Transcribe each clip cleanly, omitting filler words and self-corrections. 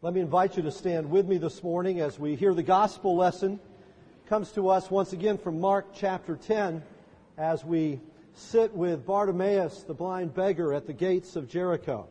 Let me invite you to stand with me this morning as we hear the gospel lesson. It comes to us once again from Mark chapter 10 as we sit with Bartimaeus, the blind beggar, at the gates of Jericho.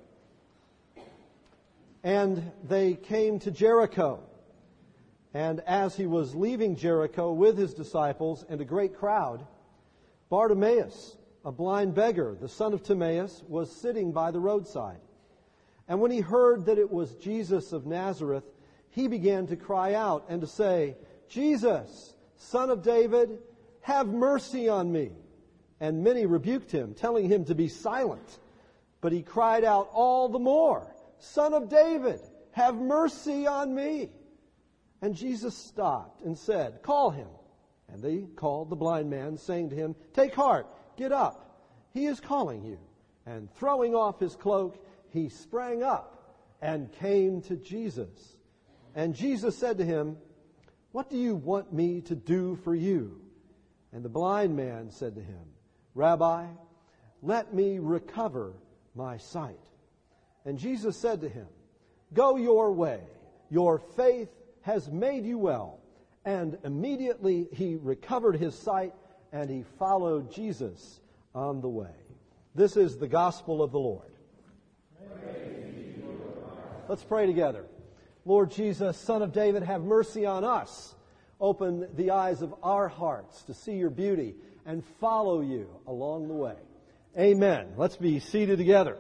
And they came to Jericho. And as he was leaving Jericho with his disciples and a great crowd, Bartimaeus, a blind beggar, the son of Timaeus, was sitting by the roadside. And when he heard that it was Jesus of Nazareth, he began to cry out and to say, "Jesus, Son of David, have mercy on me." And many rebuked him, telling him to be silent. But he cried out all the more, "Son of David, have mercy on me." And Jesus stopped and said, "Call him." And they called the blind man, saying to him, "Take heart, get up, he is calling you." And throwing off his cloak, he sprang up and came to Jesus. And Jesus said to him, "What do you want me to do for you?" And the blind man said to him, "Rabbi, let me recover my sight." And Jesus said to him, "Go your way, your faith has made you well." And immediately he recovered his sight, and he followed Jesus on the way. This is the gospel of the Lord. Let's pray together. Lord Jesus, Son of David, have mercy on us. Open the eyes of our hearts to see your beauty and follow you along the way. Amen. Let's be seated together.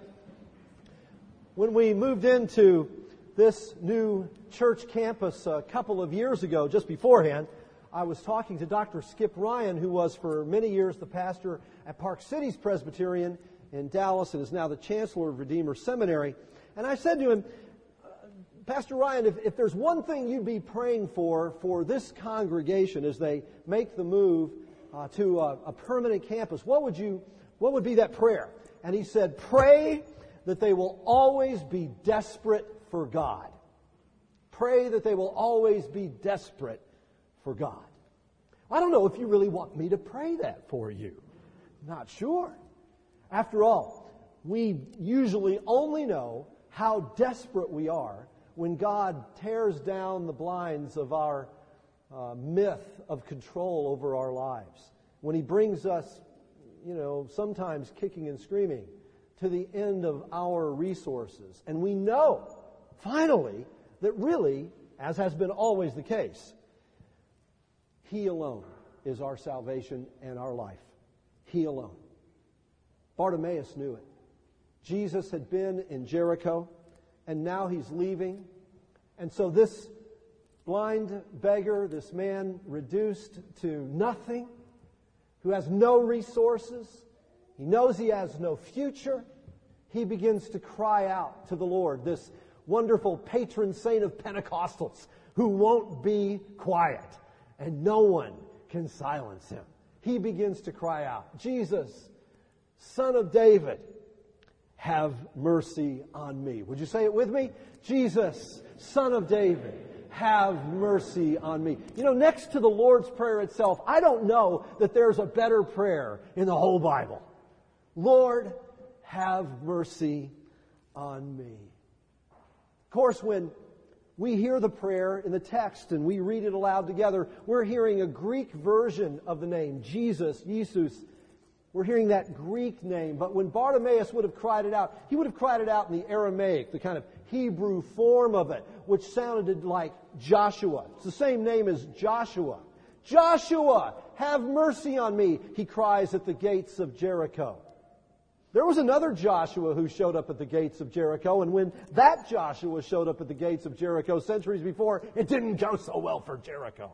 When we moved into this new church campus a couple of years ago, just beforehand, I was talking to Dr. Skip Ryan, who was for many years the pastor at Park Cities Presbyterian in Dallas and is now the chancellor of Redeemer Seminary. And I said to him, "Pastor Ryan, if there's one thing you'd be praying for this congregation as they make the move to a permanent campus, what would be that prayer?" And he said, "Pray that they will always be desperate for God." Pray that they will always be desperate for God. I don't know if you really want me to pray that for you. Not sure. After all, we usually only know how desperate we are when God tears down the blinds of our myth of control over our lives. When He brings us, sometimes kicking and screaming to the end of our resources. And we know, finally, that really, as has been always the case, He alone is our salvation and our life. He alone. Bartimaeus knew it. Jesus had been in Jericho, and now He's leaving. And so this blind beggar, this man reduced to nothing, who has no resources, he knows he has no future, he begins to cry out to the Lord, this wonderful patron saint of Pentecostals, who won't be quiet, and no one can silence him. He begins to cry out, "Jesus, Son of David, have mercy on me." Would you say it with me? Jesus, Son of David, have mercy on me. Next to the Lord's Prayer itself, I don't know that there's a better prayer in the whole Bible. Lord, have mercy on me. Of course, when we hear the prayer in the text and we read it aloud together, we're hearing a Greek version of the name, Jesus, Jesus. We're hearing that Greek name, but when Bartimaeus would have cried it out, he would have cried it out in the Aramaic, the kind of Hebrew form of it, which sounded like Joshua. It's the same name as Joshua. "Joshua, have mercy on me," he cries at the gates of Jericho. There was another Joshua who showed up at the gates of Jericho, and when that Joshua showed up at the gates of Jericho centuries before, it didn't go so well for Jericho.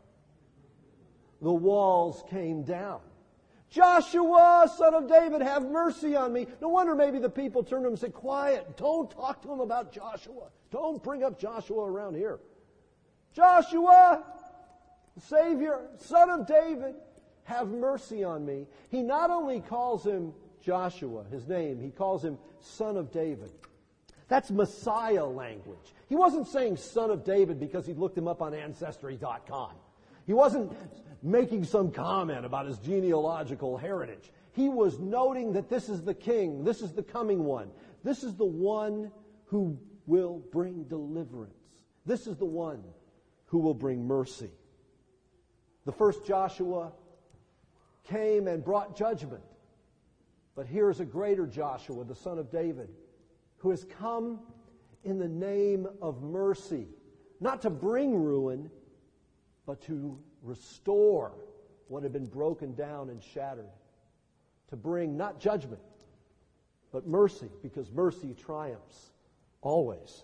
The walls came down. "Joshua, Son of David, have mercy on me." No wonder maybe the people turned to him and said, "Quiet, don't talk to him about Joshua. Don't bring up Joshua around here. Joshua, Savior, Son of David, have mercy on me." He not only calls him Joshua, his name, he calls him Son of David. That's Messiah language. He wasn't saying Son of David because he looked him up on Ancestry.com. He wasn't making some comment about his genealogical heritage. He was noting that this is the king, this is the coming one, this is the one who will bring deliverance This is the one who will bring mercy. The first Joshua came and brought judgment. But here is a greater Joshua, the son of David, who has come in the name of mercy, not to bring ruin, but to restore what had been broken down and shattered, to bring not judgment, but mercy, because mercy triumphs always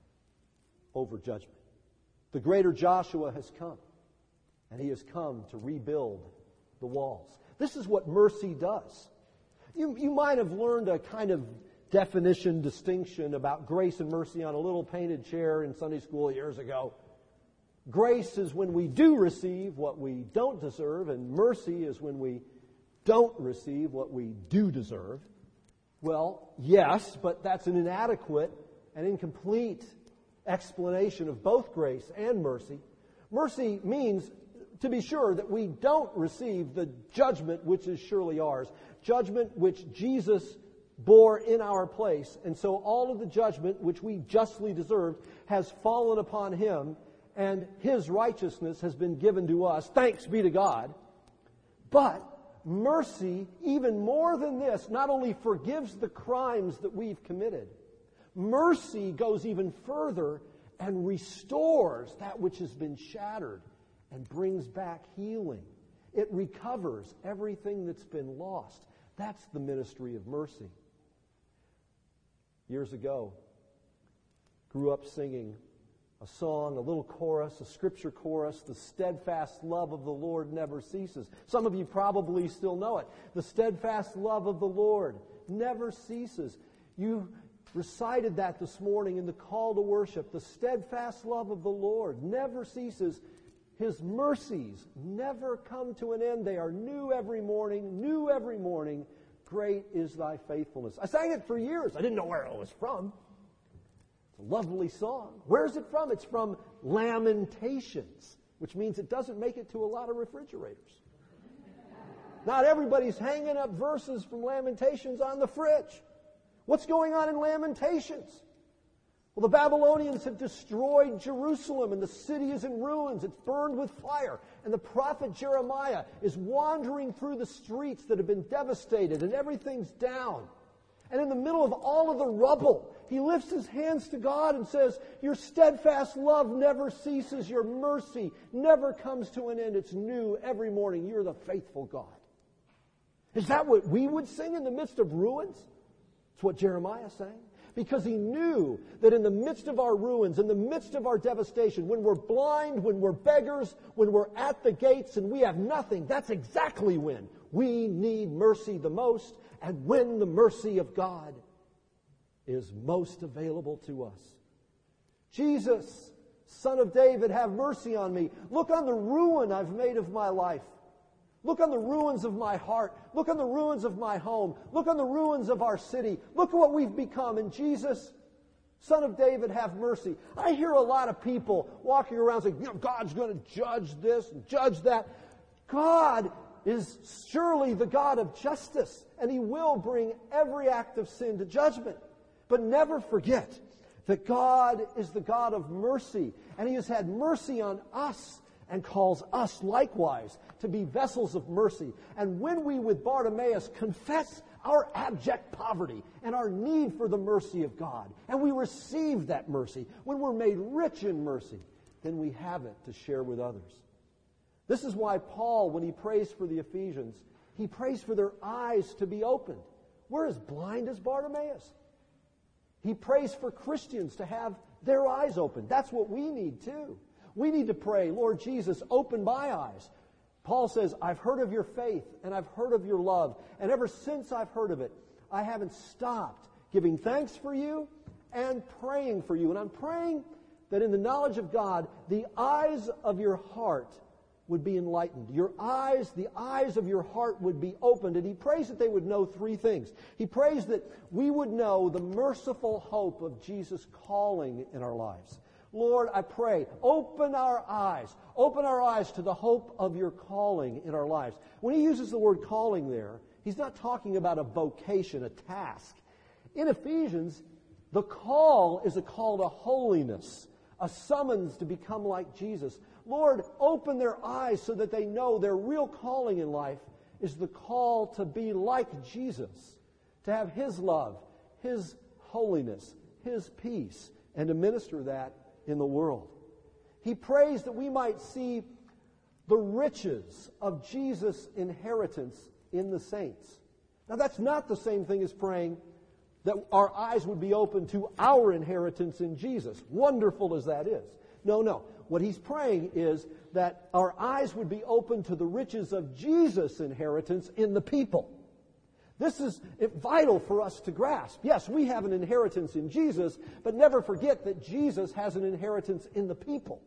over judgment. The greater Joshua has come, and he has come to rebuild the walls. This is what mercy does. You might have learned a kind of definition, distinction about grace and mercy on a little painted chair in Sunday school years ago. Grace is when we do receive what we don't deserve, and mercy is when we don't receive what we do deserve. Well, yes, but that's an inadequate and incomplete explanation of both grace and mercy. Mercy means, to be sure, that we don't receive the judgment which is surely ours, judgment which Jesus bore in our place. And so all of the judgment which we justly deserved has fallen upon him, and his righteousness has been given to us. Thanks be to God. But mercy, even more than this, not only forgives the crimes that we've committed, mercy goes even further and restores that which has been shattered and brings back healing. It recovers everything that's been lost. That's the ministry of mercy. Years ago, grew up singing a song, a little chorus, a scripture chorus, "The steadfast love of the Lord never ceases." Some of you probably still know it. The steadfast love of the Lord never ceases. You recited that this morning in the call to worship. The steadfast love of the Lord never ceases. His mercies never come to an end. They are new every morning, new every morning. Great is thy faithfulness. I sang it for years. I didn't know where it was from. It's a lovely song. Where is it from? It's from Lamentations, which means it doesn't make it to a lot of refrigerators. Not everybody's hanging up verses from Lamentations on the fridge. What's going on in Lamentations? Well, the Babylonians have destroyed Jerusalem, and the city is in ruins. It's burned with fire. And the prophet Jeremiah is wandering through the streets that have been devastated, and everything's down. And in the middle of all of the rubble, he lifts his hands to God and says, "Your steadfast love never ceases. Your mercy never comes to an end. It's new every morning. You're the faithful God." Is that what we would sing in the midst of ruins? It's what Jeremiah sang. Because he knew that in the midst of our ruins, in the midst of our devastation, when we're blind, when we're beggars, when we're at the gates and we have nothing, that's exactly when we need mercy the most, and when the mercy of God is most available to us. Jesus, Son of David, have mercy on me. Look on the ruin I've made of my life. Look on the ruins of my heart. Look on the ruins of my home. Look on the ruins of our city. Look at what we've become. And Jesus, Son of David, have mercy. I hear a lot of people walking around saying, God's going to judge this and judge that. God is surely the God of justice, and he will bring every act of sin to judgment. But never forget that God is the God of mercy, and he has had mercy on us and calls us likewise to be vessels of mercy. And when we with Bartimaeus confess our abject poverty and our need for the mercy of God, and we receive that mercy, when we're made rich in mercy, then we have it to share with others. This is why Paul, when he prays for the Ephesians, he prays for their eyes to be opened. We're as blind as Bartimaeus. He prays for Christians to have their eyes opened. That's what we need too. We need to pray, Lord Jesus, open my eyes. Paul says, I've heard of your faith and I've heard of your love. And ever since I've heard of it, I haven't stopped giving thanks for you and praying for you. And I'm praying that in the knowledge of God, the eyes of your heart would be enlightened. Your eyes, the eyes of your heart would be opened. And he prays that they would know three things. He prays that we would know the merciful hope of Jesus' calling in our lives. Lord, I pray, open our eyes to the hope of your calling in our lives. When he uses the word calling there, he's not talking about a vocation, a task. In Ephesians, the call is a call to holiness, a summons to become like Jesus. Lord, open their eyes so that they know their real calling in life is the call to be like Jesus, to have His love, His holiness, His peace, and to minister that in the world. He prays that we might see the riches of Jesus' inheritance in the saints. Now, that's not the same thing as praying that our eyes would be open to our inheritance in Jesus, wonderful as that is. No. What he's praying is that our eyes would be open to the riches of Jesus' inheritance in the people. This is vital for us to grasp. Yes, we have an inheritance in Jesus, but never forget that Jesus has an inheritance in the people.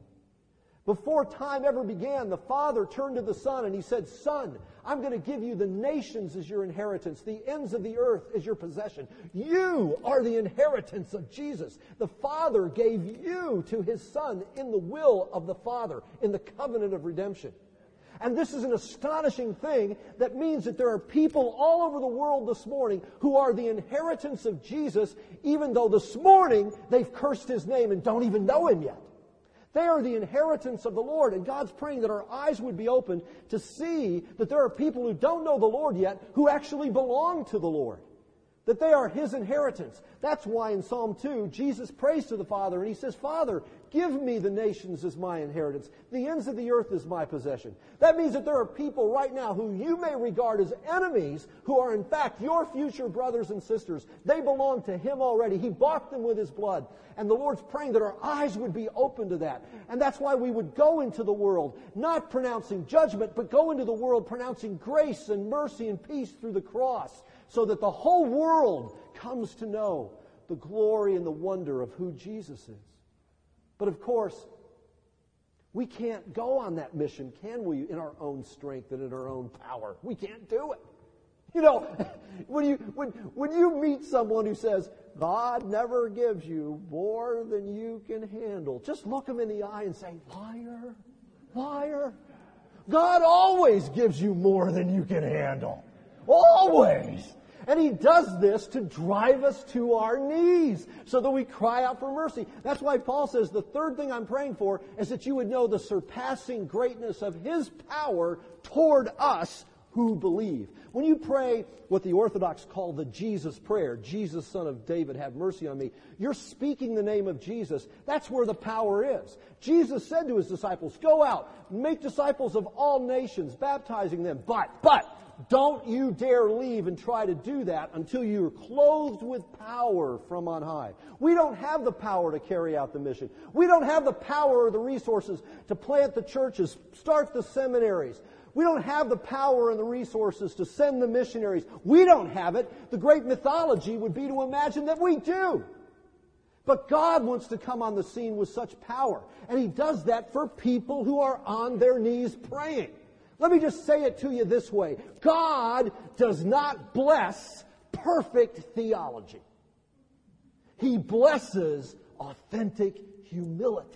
Before time ever began, the Father turned to the Son and He said, Son, I'm going to give you the nations as your inheritance, the ends of the earth as your possession. You are the inheritance of Jesus. The Father gave you to His Son in the will of the Father, in the covenant of redemption. And this is an astonishing thing that means that there are people all over the world this morning who are the inheritance of Jesus, even though this morning they've cursed His name and don't even know Him yet. They are the inheritance of the Lord, and God's praying that our eyes would be opened to see that there are people who don't know the Lord yet who actually belong to the Lord, that they are His inheritance. That's why in Psalm 2, Jesus prays to the Father, and He says, Father, give me the nations as my inheritance. The ends of the earth is my possession. That means that there are people right now who you may regard as enemies who are in fact your future brothers and sisters. They belong to Him already. He bought them with His blood. And the Lord's praying that our eyes would be open to that. And that's why we would go into the world, not pronouncing judgment, but go into the world pronouncing grace and mercy and peace through the cross, so that the whole world comes to know the glory and the wonder of who Jesus is. But of course, we can't go on that mission, can we, in our own strength and in our own power? We can't do it. You know, when you meet someone who says, God never gives you more than you can handle, just look them in the eye and say, liar, liar. God always gives you more than you can handle. Always. And He does this to drive us to our knees so that we cry out for mercy. That's why Paul says the third thing I'm praying for is that you would know the surpassing greatness of His power toward us who believe. When you pray what the Orthodox call the Jesus prayer, Jesus, Son of David, have mercy on me, you're speaking the name of Jesus. That's where the power is. Jesus said to His disciples, go out, make disciples of all nations, baptizing them. But don't you dare leave and try to do that until you're clothed with power from on high. We don't have the power to carry out the mission. We don't have the power or the resources to plant the churches, start the seminaries. We don't have the power and the resources to send the missionaries. We don't have it. The great mythology would be to imagine that we do. But God wants to come on the scene with such power. And He does that for people who are on their knees praying. Let me just say it to you this way. God does not bless perfect theology. He blesses authentic humility.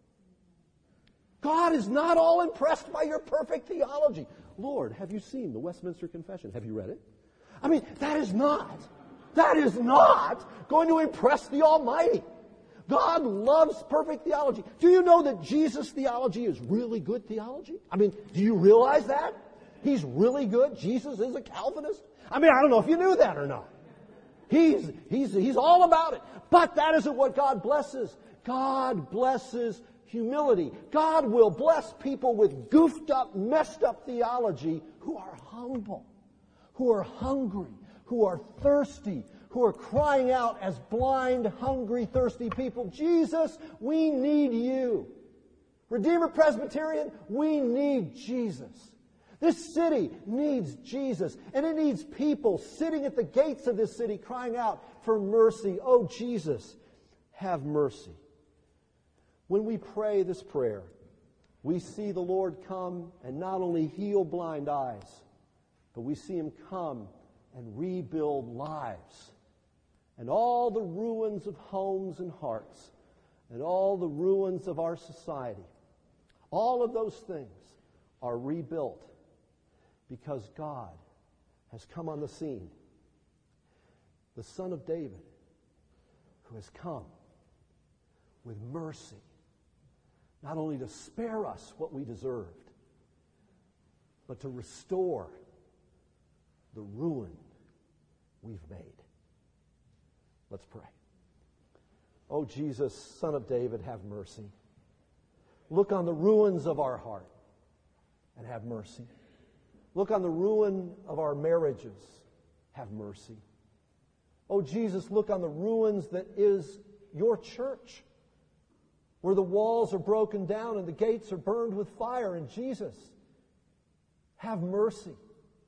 God is not all impressed by your perfect theology. Lord, have you seen the Westminster Confession? Have you read it? I mean, that is not going to impress the Almighty. God loves perfect theology. Do you know that Jesus' theology is really good theology? I mean, do you realize that? He's really good. Jesus is a Calvinist. I mean, I don't know if you knew that or not. He's all about it. But that isn't what God blesses. God blesses humility. God will bless people with goofed up, messed up theology who are humble, who are hungry, who are thirsty, who are crying out as blind, hungry, thirsty people, Jesus, we need you. Redeemer Presbyterian, we need Jesus. This city needs Jesus, and it needs people sitting at the gates of this city crying out for mercy. Oh, Jesus, have mercy. When we pray this prayer, we see the Lord come and not only heal blind eyes, but we see Him come and rebuild lives. And all the ruins of homes and hearts, and all the ruins of our society, all of those things are rebuilt because God has come on the scene. The Son of David, who has come with mercy not only to spare us what we deserved, but to restore the ruin we've made. Let's pray. Oh, Jesus, Son of David, have mercy. Look on the ruins of our heart and have mercy. Look on the ruin of our marriages. Have mercy. Oh, Jesus, look on the ruins that is your church, where the walls are broken down and the gates are burned with fire. And Jesus, have mercy.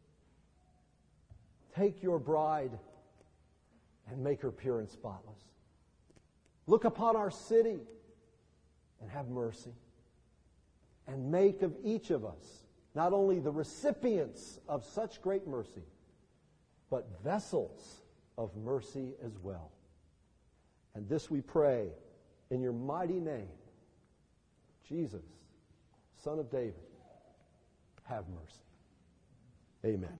Take your bride and make her pure and spotless. Look upon our city and have mercy. And make of each of us not only the recipients of such great mercy, but vessels of mercy as well. And this we pray in your mighty name, Jesus, Son of David, have mercy. Amen.